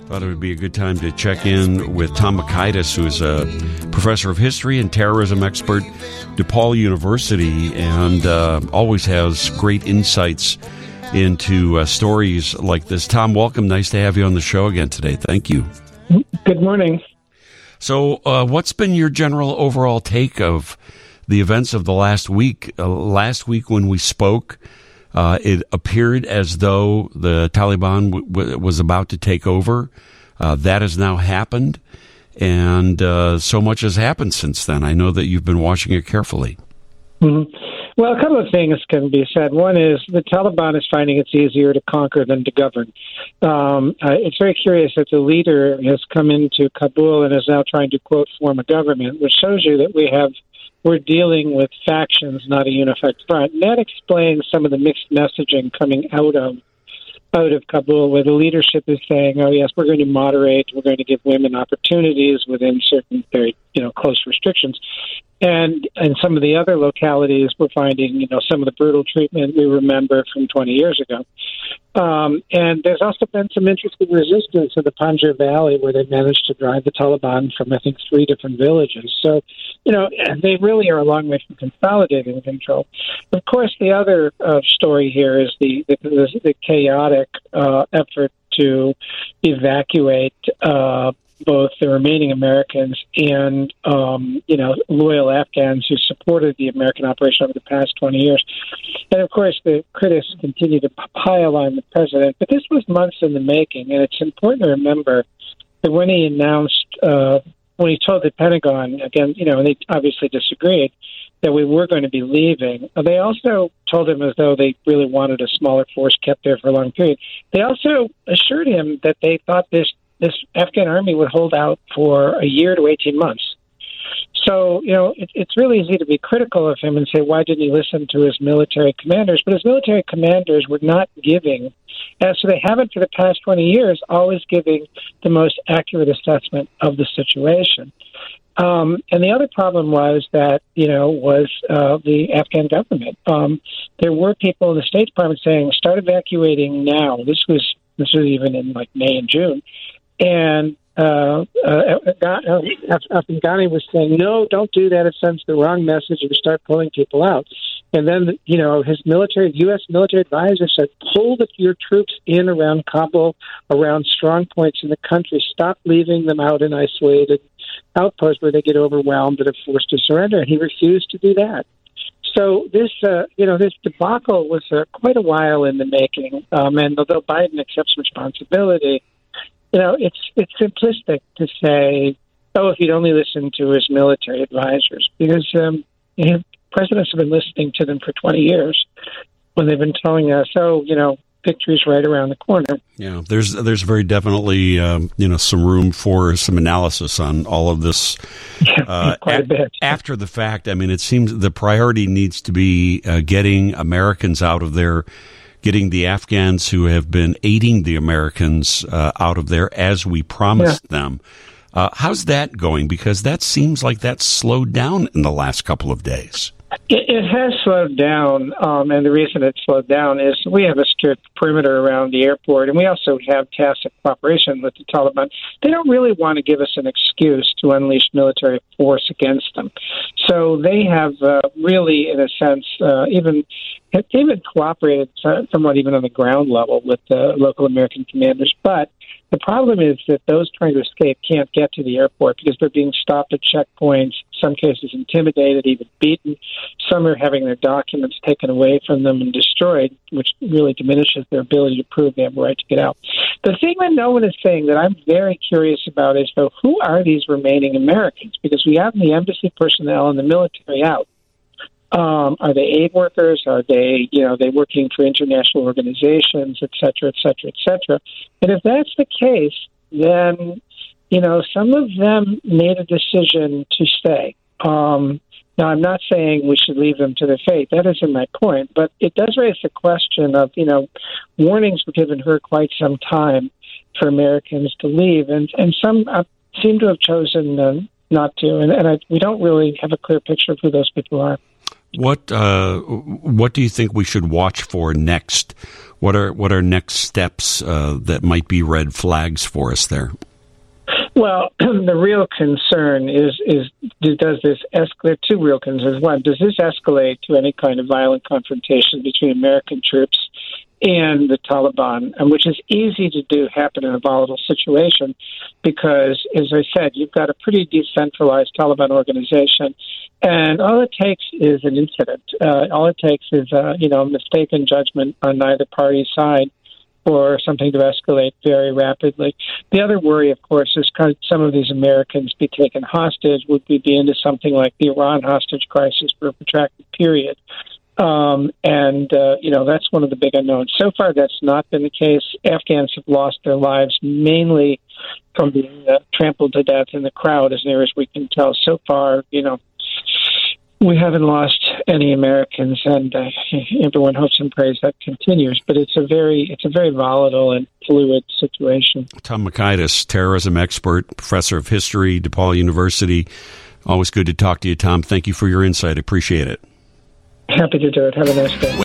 Thought it would be a good time to check in with Tom Makaitis, who is a professor of history and terrorism expert, DePaul University, and always has great insights into stories like this. Tom, welcome. Nice to have you on the show again today. Thank you. Good morning. So what's been your general overall take of the events of the last week? Last week when we spoke, it appeared as though the Taliban was about to take over. That has now happened, and so much has happened since then. I know that you've been watching it carefully. Mm-hmm. Well, a couple of things can be said. One is the Taliban is finding it's easier to conquer than to govern. It's very curious that the leader has come into Kabul and is now trying to, quote, form a government, which shows you that we're dealing with factions, not a unified front. And that explains some of the mixed messaging coming out of Kabul, where the leadership is saying, oh, yes, we're going to moderate, we're going to give women opportunities within certain very, close restrictions. And in some of the other localities, we're finding, some of the brutal treatment we remember from 20 years ago. And there's also been some interesting resistance in the Panjshir Valley, where they managed to drive the Taliban from, I think, 3 different villages. So, they really are a long way from consolidating control. Of course, the other story here is the chaotic effort to evacuate both the remaining Americans and, loyal Afghans who supported the American operation over the past 20 years. And, of course, the critics continue to pile on the president. But this was months in the making, and it's important to remember that when he announced, when he told the Pentagon, again, and they obviously disagreed, that we were going to be leaving, they also told him as though they really wanted a smaller force kept there for a long period. They also assured him that they thought this Afghan army would hold out for a year to 18 months. So, it's really easy to be critical of him and say, why didn't he listen to his military commanders? But his military commanders were not giving, so they haven't for the past 20 years, always giving the most accurate assessment of the situation. And the other problem was that, the Afghan government. There were people in the State Department saying, start evacuating now. This was even in May and June. And Afghani was saying, no, don't do that. It sends the wrong message. You start pulling people out. And then, his U.S. military advisor said, pull your troops in around Kabul, around strong points in the country. Stop leaving them out in isolated outposts where they get overwhelmed and are forced to surrender. And he refused to do that. So this debacle was quite a while in the making. And although Biden accepts responsibility, it's simplistic to say, oh, if he'd only listened to his military advisors, because presidents have been listening to them for 20 years when they've been telling us, victory's right around the corner. Yeah, there's very definitely some room for some analysis on all of this. Quite a bit after the fact. I mean, it seems the priority needs to be getting Americans out of there, getting the Afghans who have been aiding the Americans out of there as we promised them. How's that going? Because that seems like that's slowed down in the last couple of days. It has slowed down, and the reason it slowed down is we have a secure perimeter around the airport, and we also have tacit cooperation with the Taliban. They don't really want to give us an excuse to unleash military force against them. So they have really, in a sense, even cooperated somewhat even on the ground level with the local American commanders. But the problem is that those trying to escape can't get to the airport because they're being stopped at checkpoints, some cases intimidated, even beaten. Some are having their documents taken away from them and destroyed, which really diminishes their ability to prove they have a right to get out. The thing that no one is saying that I'm very curious about is, though, who are these remaining Americans? Because we have the embassy personnel and the military out. Are they aid workers? Are they, they working for international organizations, et cetera, et cetera, et cetera? And if that's the case, then, some of them made a decision to stay. Now, I'm not saying we should leave them to their fate. That isn't my point. But it does raise the question of, warnings were given for quite some time for Americans to leave. And some seem to have chosen not to. And we don't really have a clear picture of who those people are. What do you think we should watch for next? What are next steps that might be red flags for us there? Well, the real concern is does this escalate? Two real concerns. One, does this escalate to any kind of violent confrontation between American troops and the Taliban, and which is easy to do happen in a volatile situation because, as I said, you've got a pretty decentralized Taliban organization, and all it takes is an incident. All it takes is mistaken judgment on neither party's side for something to escalate very rapidly. The other worry, of course, is could some of these Americans be taken hostage? Would we be into something like the Iran hostage crisis for a protracted period? That's one of the big unknowns. So far, that's not been the case. Afghans have lost their lives mainly from being trampled to death in the crowd, as near as we can tell. So far, we haven't lost any Americans, and everyone hopes and prays that continues. But it's a very volatile and fluid situation. Tom Makaitis, terrorism expert, professor of history, DePaul University. Always good to talk to you, Tom. Thank you for your insight. Appreciate it. Happy to do it. Have a nice day.